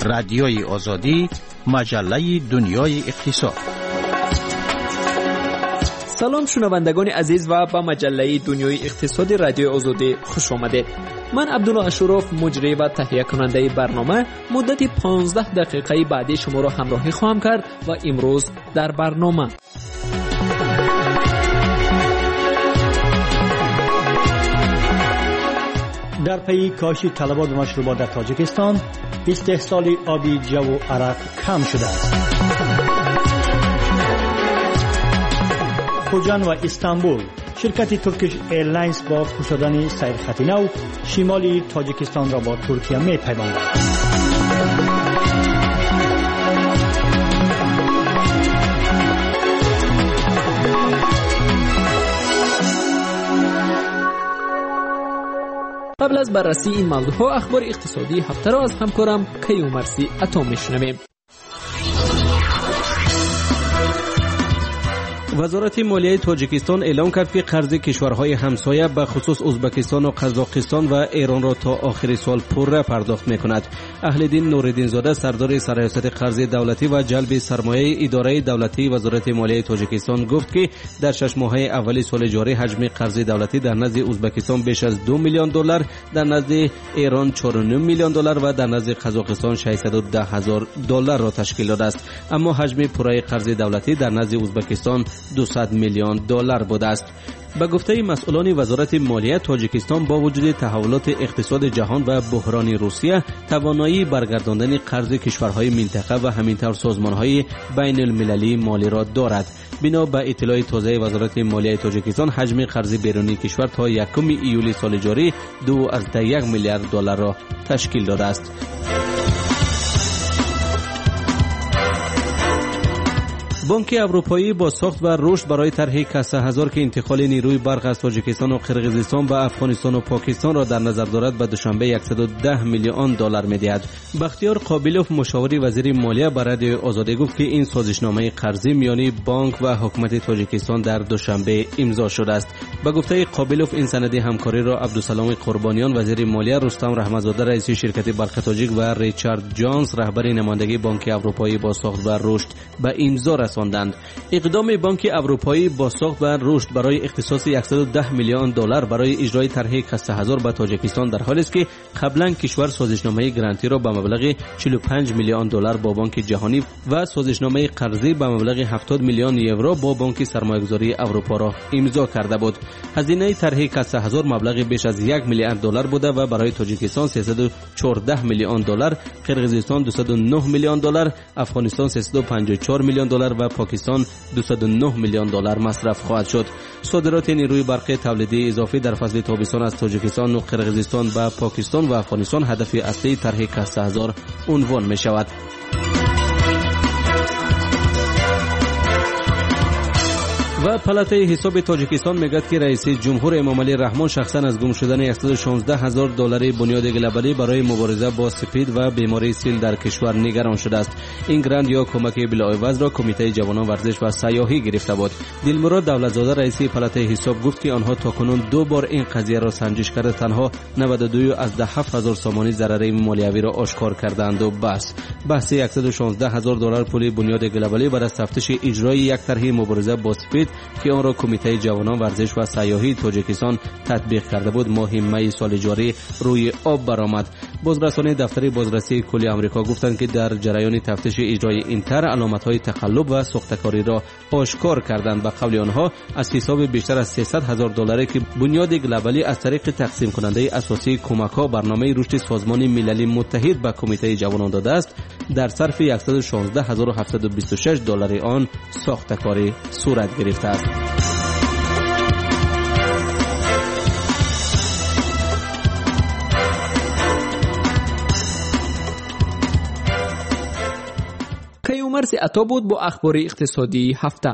رادیوی آزادی، مجله دنیای اقتصاد. سلام شنوندگان عزیز و به مجله دنیای اقتصادی رادیوی آزادی خوش آمدید. من عبدالله اشرف، مجری و تهیه کننده برنامه، مدت 15 دقیقه بعدی شما را همراهی خواهم کرد و امروز در برنامه در پی کاهش طلبات مشروبات در تاجیکستان، استحصال آبی جو و عرق کم شده است. خوجان و استانبول، شرکت ترکیش ایرلاینز با گشودن سیرخط نو شمال تاجیکستان را با ترکیه می پیوندد. قبل از بررسی این موضوعها اخبار اقتصادی هفته را از همکارم کیومرثی عطا میشنویم. وزارت مالیه تاجیکستان اعلام کرد که قرض کشورهای همسایه به خصوص ازبکستان و قزاقستان و ایران را تا آخر سال پوره پرداخت می‌کند. اهل‌دین نوردین زاده، سردار سرریاست قرض دولتی و جلب سرمایه اداره دولتی وزارت مالیه تاجیکستان گفت که در 6 ماهه اول سال جاری حجم قرض دولتی در نزد ازبکستان بیش از 2 میلیون دلار، در نزد ایران 4.9 میلیون دلار و در نزد قزاقستان 610,000 دلار را تشکیل داده است. اما حجم پوره قرض دولتی در نزد ازبکستان 200 میلیون دلار بوده است. به گفته مسئولان وزارت مالیه تاجیکستان با وجود تحولات اقتصاد جهان و بحران روسیه، توانایی برگرداندن قرض کشورهای منطقه و همینطور سازمانهای بین المللی مالی را دارد. بنا به اطلاع تازه وزارت مالیه تاجیکستان، حجم قرض بیرونی کشور تا 1 ایولی سال جاری 2.1 میلیارد دلار را تشکیل داده است. بانک اروپایی با ساخت و رشد برای طرح کسه هزار که انتقال نیروی برق از تاجیکستان و قرقیزستان و افغانستان و پاکستان را در نظر دارد به دوشنبه 110 میلیون دلار می‌دهد. بختیار قابلوف، مشاور وزیر مالیه، به رادیو آزادی گفت که این سازشنامه قرضی میانی بانک و حکومت تاجیکستان در دوشنبه امضا شده است. به گفته قابلوف، این سند همکاری را عبدالسلام قربانیان وزیر مالیه، رستم رحمت‌زاده رئیس شرکت برق تاجیک و ریچارد جانز رهبر نمایندگی بانک اروپایی با ساخت و رشد به امضا رساندند. اقدام بانک اروپایی با ساخت و رشد برای اختصاص 110 میلیون دلار برای اجرای طرح کسه هزار به تاجیکستان در حالی است که قبلا کشور سازشنامه گرانتی را به مبلغ 45 میلیون دلار با بانک جهانی و سازشنامه قرضی به مبلغ 70 میلیون یورو با بانک سرمایه‌گذاری اروپا را امضا کرده بود. هزینه طرح کسه هزار مبلغ بیش از 1 میلیارد دلار بوده و برای تاجیکستان 314 میلیون دلار، قرقیزستان 209 میلیون دلار، افغانستان 354 میلیون دلار و پاکستان 209 میلیون دلار مصرف خواهد شد. صادرات نیروی برقی تولیدی اضافی در فصل تابستان از تاجیکستان و قرقیزستان به پاکستان و افغانستان هدف اصلی طرح کسه هزار عنوان می شود. و پلاته حساب تاجیکستان میگوید که رئیس جمهور امامعلی رحمان شخصا از گم شدن 116,000 دلار بنیاد گلوبالی برای مبارزه با سپید و بیماری سیل در کشور نگران شده است. این گرانت یا کمک بلاعوض را کمیته جوانان ورزش و سیاحی گرفته بود. دلمراد دولتزاده رئیس پلاته حساب گفت که آنها تاکنون 2 بار این قضیه را سنجش کرده، تنها 92 از 7,000 سامانی ضرر مالیوی را آشکار کردند و بس. بحث 116,000 دلار پول بنیاد گلوبالی بعد از تفتیش اجرای یک طرح مبارزه با سپید که آن را کمیته جوانان ورزش و سیاحی تاجیکستان تطبیق کرده بود، ماه می سال جاری روی آب برآمد. بازرسان دفتر بازرسی کلی آمریکا گفتند که در جریان تفتیش اجرای این طرح علامت‌های تقلب و سوختکاری را آشکار کردند. به قول آنها از حساب بیشتر از 300,000 دلاری که بنیاد گلوبالی از طریق تقسیم کننده اساسی کمک‌ها برنامه رشد سازمان ملل متحد به کمیته جوانان داده است، در صرف 116,726 دلار آن ساختکاری صورت گرفته است. کیومرثی عطا بود با اخبار اقتصادی هفته.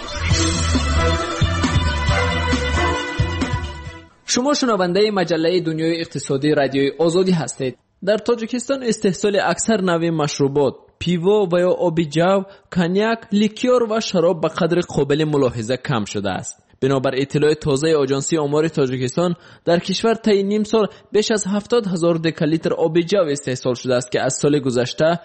شما شنونده مجله دنیای اقتصادی رادیوی آزادی هستید. در تاجیکستان استحصال اکثر نوع مشروبات، پیوا و یا آب جو، کنیاک، لیکیور و شراب به قدر قابل ملاحظه کم شده است. بنابر اطلاع تازه آژانسی آمار تاجیکستان، در کشور طی نیم سال بیش از 70,000 دکالیتر آب جو استحصال شده است که از سال گذشته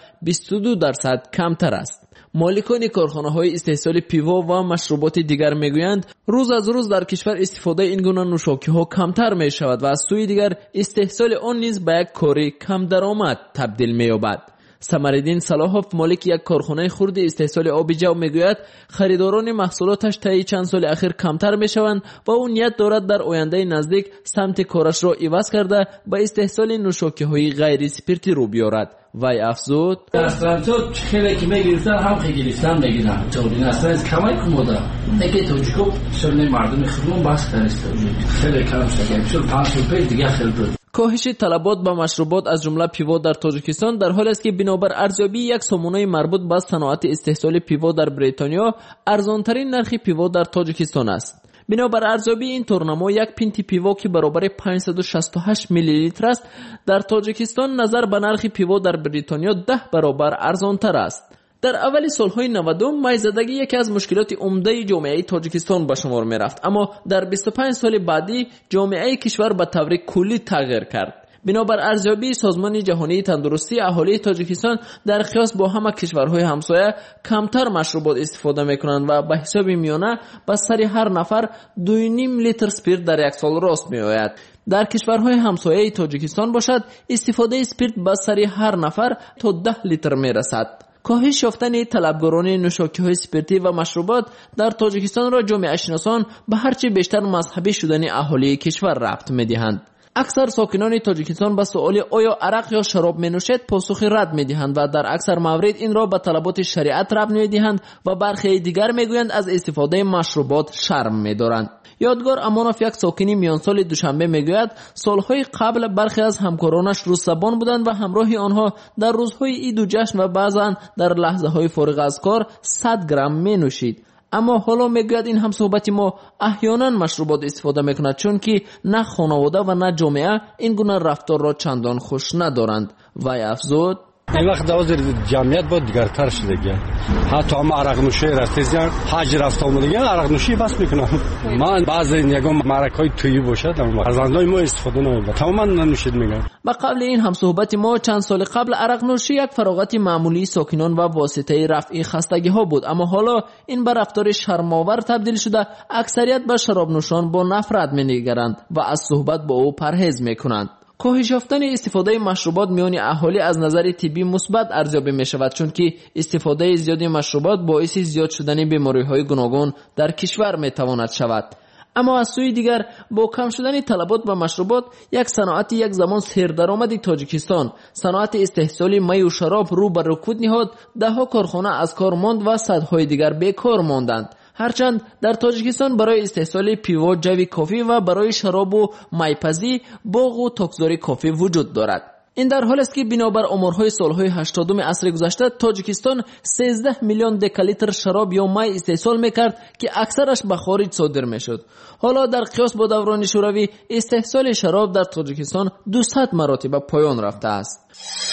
22% کمتر است. مالکان کارخانه‌های استحصال پیوا و مشروبات دیگر میگویند روز از روز در کشور استفاده این گونه نوشاکی‌ها کمتر می‌شود و از سوی دیگر استحصال آن نیز به یک کاری کم درآمد تبدیل می‌یابد. سمرالدین صلاحوف، مالک یک کارخانه خرد استحصال آب جو، میگوید خریداران محصولاتش طی چند سال اخیر کمتر میشوند و او نیت دارد در آینده نزدیک سمت کارش را عوض کرده به استحصال نوشاکی‌های غیر اسپریتی رو بیارد. وی افزود: اصلا تو خیلی که میگیرن هم خیلی گرفتن میگیرن تو این اصلا کمای کمودا دیگه توجیکو شون مردم خودمون باز کرده خیلی کم شده چون 5 روپیه دیگه خیلی بود. کاهش طلبات به مشروبات از جمله پیوا در تاجیکستان در حالی است که بنابر ارزیابی یک سامانه مربوط به صنعت استحصال پیوا در بریتانیا ارزانترین نرخ پیوا در تاجیکستان است. بنابر ارزیابی این تورنما یک پینت پیوا که برابر 568 میلی لیتر است در تاجیکستان نظر به نرخ پیوا در بریتانیا 10 برابر ارزانتر است. در اول سالهای 90 میزدگی یکی از مشکلات عمده جامعه تاجیکستان به شمار می رفت، اما در 25 سال بعدی جامعه کشور به طور کلی تغییر کرد. بنابر ارزیابی سازمان جهانی تندرستی، اهالی تاجیکستان در قیاس با همه کشورهای همسایه کمتر مشروبات استفاده میکنند و به حساب میانه به سر هر نفر 2.5 لیتر اسپریت در یک سال راست میآید. در کشورهای همسایه تاجیکستان باشد استفاده اسپریت به سر هر نفر تا 10 لیتر میرسد. کاهش یافتن طلبگاران نوشاکی‌های اسپریتی و مشروبات در تاجیکستان را جامعه شناسان به هرچه بیشتر مذهبی شدن اهالی کشور ربط می‌دهند. اکثر ساکنان تاجیکستان به سؤال آیا عرق یا شراب می‌نوشید پاسخ رد می‌دهند و در اکثر موارد این را به طلبات شریعت ربط می‌دهند و برخی دیگر می‌گویند از استفاده مشروبات شرم می‌دارند. یادگار امانوف، یک ساکنی میانسال دوشنبه، میگوید سالهای قبل برخی از همکارانش روزسبان بودند و همراه آنها در روزهای عید و جشن و بعضا در لحظه‌های فارغ از کار 100 گرم می نوشید. اما حالا میگوید این همصحبت ما احیانا مشروبات استفاده میکند چون که نه خانواده و نه جامعه این گونه رفتار را چندان خوش ندارند. وی افزود: این وقت دوازر جمعیت با دیگرتر شده گیا، حتی هم عرق نوشی رفتیزیان حج رفت آمده گیا عرق نوشی بس میکنم. من بعضی یگم معرکای تویی باشد از آنهای ما استفاده نمیکنم، تماما ننوشید میگم. و قبل این هم صحبت ما چند سال قبل عرق نوشی یک فراغت معمولی ساکنان و واسطه رفع خستگی ها بود، اما حالا این به رفتار شرم‌آور تبدیل شده. اکثریت به شراب نوشان با نفرت می‌نگرند و از صحبت با او پرهیز میکنند. کاهش یافتن استفاده مشروبات میان اهالی از نظر طبی مثبت ارزیابی می شود چون که استفاده زیاد مشروبات باعث زیاد شدن بیماری‌های گوناگون در کشور می تواند شود. اما از سوی دیگر با کم شدن طلبات به مشروبات، یک صنعت یک زمان سردرآمد تاجیکستان، صنعت استحصال می و شراب، رو به رکود نهاد. ده‌ها کارخانه از کار ماند و صدهای دیگر بیکار ماندند. هرچند در تاجیکستان برای استحصال پیوا جوی کافی و برای شراب و میپزی باغ و تاکزاری کافی وجود دارد. این در حال است که بنابر آمارهای سالهای 80 عصر گذشته تاجیکستان 13 میلیون دکالیتر شراب یا می استحصال میکرد که اکثرش به خارج صادر میشد. حالا در قیاس با دوران شوروی استحصال شراب در تاجیکستان 200 مراتب پایان رفته است.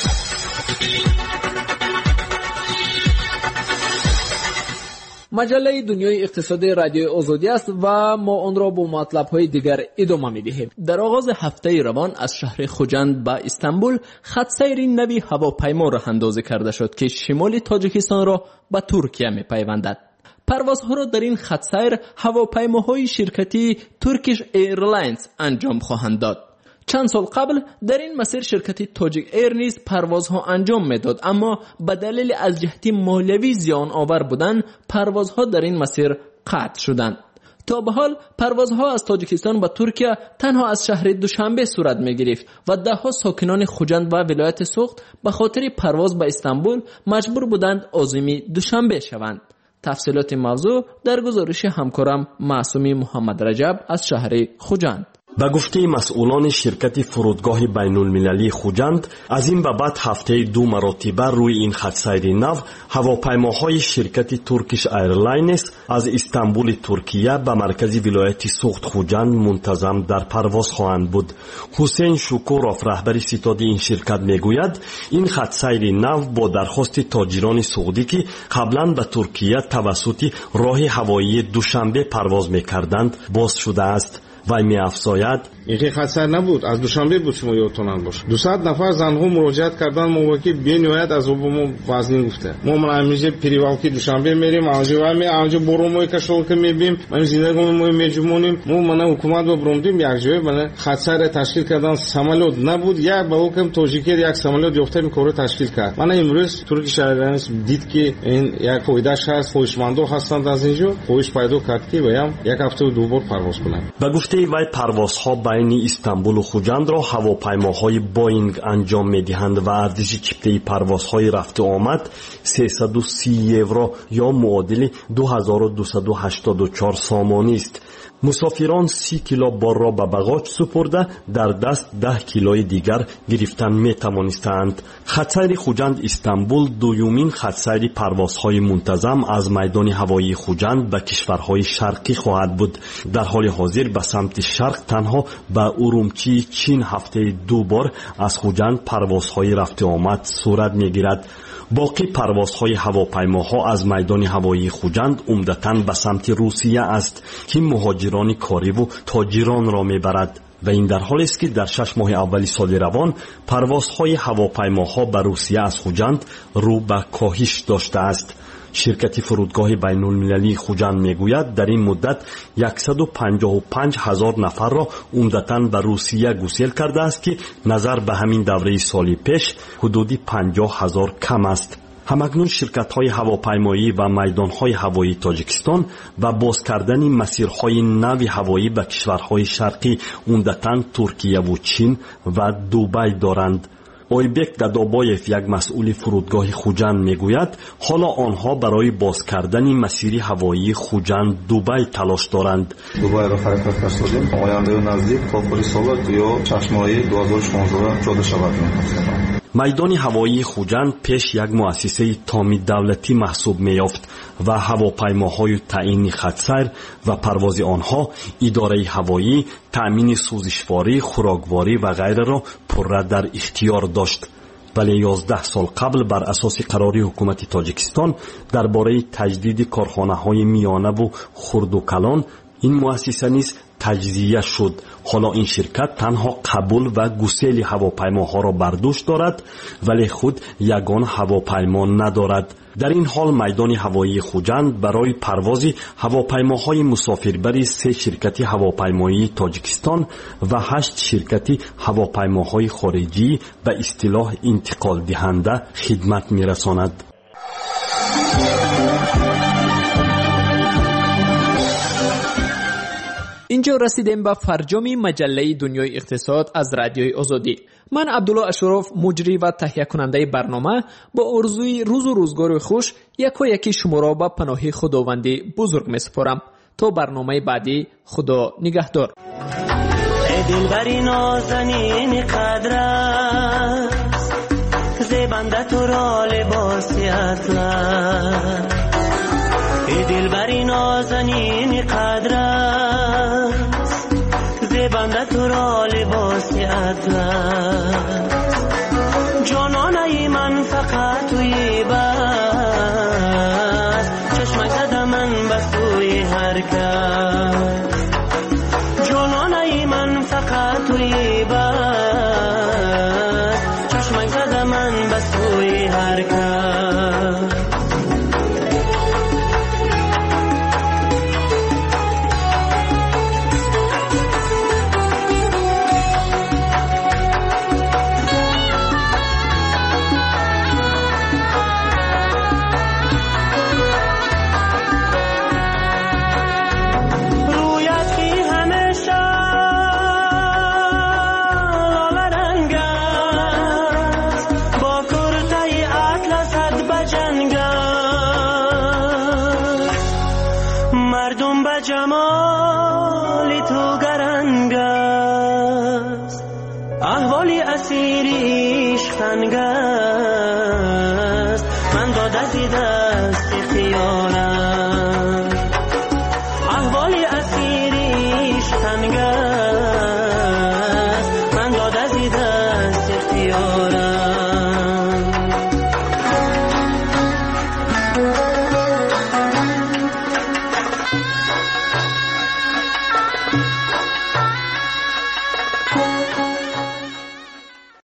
مجله دنیای اقتصادی رادیو آزادی است و ما آن را با مطلب‌های دیگر ادامه می‌دهیم. در آغاز هفته روان از شهر خوجند به استانبول خط سیر نوی هواپیما راه اندازی کرده شد که شمال تاجیکستان را به ترکیه می‌پیوندد. پروازها را در این خط سیر هواپیماهای شرکتی ترکیش ایرلاینز انجام خواهند داد. چند سال قبل در این مسیر شرکت تاجیک ایر نیز پروازها انجام میداد، اما به دلیل از جهت مالیوی زیان آور بودن پروازها در این مسیر قطع شدند. تا به حال پروازها از تاجیکستان به ترکیه تنها از شهر دوشنبه صورت می گرفت و ده‌ها ساکنان خوجند و ولایت سوخت به خاطر پرواز به استانبول مجبور بودند عازم دوشنبه شوند. تفصیلات موضوع در گزارش همکارم معصومی محمد رجب از شهر خوجند. به گفته مسئولان شرکت فرودگاه بین‌المللی خوجند، از این به بعد هفته 2 مرتبه روی این خط سیر نو هواپیماهای شرکت ترکیش ایرلاینز از استانبول ترکیه به مرکز ولایت سوخت خوجند منتظم در پرواز خواهند بود. حسین شکورов رهبر ستاد این شرکت میگوید این خط سیر نو با درخواست تاجران سعودی که قبلا به ترکیه توسط راه هوایی دوشنبه پرواز میکردند باز شده است. وی می‌افزاید این خط سیر نبود، از دوشنبه بود. شما یادتون باشه 200 نفر زنها مراجعت کردن موقعی بنهایت از ما وزن گفته ما همیشه پریوالکی دوشنبه میریم آنجا برومای کشول که میبیم ما زندگی ما میجمونیم ما حکومت رو بروندیم یک جای بالا خط سیر تشکیل کردن سمالوت نبود یا با حکم تاجیکی یک سمالوت یافته میکره تشکیل کرد. من امروز ترکیش ایرلاینز دید که این یک فایدهش هست، فوشمندو هستند از اینجا فوش پیدا کرد که بیام یک هفته و 2 بار پرواز کنند. به گفته وی پروازها بین استانبول و خوجند را هواپیماهای بوینگ انجام می‌دهند و ارزش چیپته پروازهای رفت و آمد 330 یورو یا معادل 2284 سامانی است. مسافران 30 کیلو بار را به باگاج سپرده در دست 10 کیلوی دیگر گرفتن می توانستند. خط سیر خوجند استانبول دومین خط سیر پروازهای منتظم از میدان هوایی خوجند به کشورهای شرقی خواهد بود. در حال حاضر به سمت شرق تنها به ارومچی چین هفته 2 بار از خوجند پروازهای رفت آمد صورت می گیرد. باقی پروازهای هواپیماها از میدان هوایی خوجند عمدتاً به سمت روسیه است که مهاجران کاری و تاجران را میبرد و این در حالی است که در 6 ماه اول سال روان پروازهای هواپیماها به روسیه از خوجند رو به کاهش داشته است. شرکت فرودگاه بین‌المللی خوجند میگوید در این مدت 155,000 نفر را عمدتاً به روسیه گسیل کرده است که نظر به همین دوره سال پیش حدودی 50,000 کم است. همکنون شرکت‌های هواپیمایی و میدان‌های هوایی تاجیکستان و باز کردن مسیرهای نو هوایی به کشورهای شرقی عمدتاً ترکیه و چین و دبی دارند. اویبک دادابایف یک مسئول فرودگاه خوجند میگوید حالا آنها برای باز کردن مسیر هوایی خوجند دبی تلاش دارند. دبی را حرکت فرستادیم. آینده نزدیک تا پایان سال یا 6 ماه 2016 پیاده شود. میدان هوایی خوجند پیش یک مؤسسه تامین دولتی محسوب می‌یافت و هواپیماهای تعیین خط سیر و پرواز آنها اداره هوایی، تأمین سوزشواری، خوراکواری و غیره را پره در اختیار داشت. ولی 11 سال قبل بر اساس قراری حکومت تاجیکستان درباره تجدید کارخانه‌های میانه و خرد و کلان این مؤسسه نیز تجزیه شد. حالا این شرکت تنها قبول و گسیل هواپیماها را بر دوش دارد ولی خود یگان هواپیما ندارد. در این حال میدان هوایی خوجند برای پرواز هواپیماهای مسافربری 3 شرکت هواپیمایی تاجیکستان و 8 شرکت هواپیماهای خارجی به اصطلاح انتقال دهنده خدمت می‌رساند. اینجا رسیدیم به فرجام مجله دنیای اقتصاد از رادیوی آزادی. من عبدالله اشرف مجری و تهیه کننده برنامه با آرزوی روز و روزگار خوش یکی شما را به پناه خداوند بزرگ می‌سپارم. تا برنامه بعدی خدا نگهدار. ای دلبری نازنین قدر است زیبنده تو را لباسی اطلس. ای دلبری نازنین قدر است زیبنده تو را لباسی اطلس. جانانه من فقط توی بس چشمک زده من به سوی هر کس. جانانه من فقط توی بس چشمک زده من به سوی هر کس. حالی اسیری عشق تنگ است من داد از دست اختیارم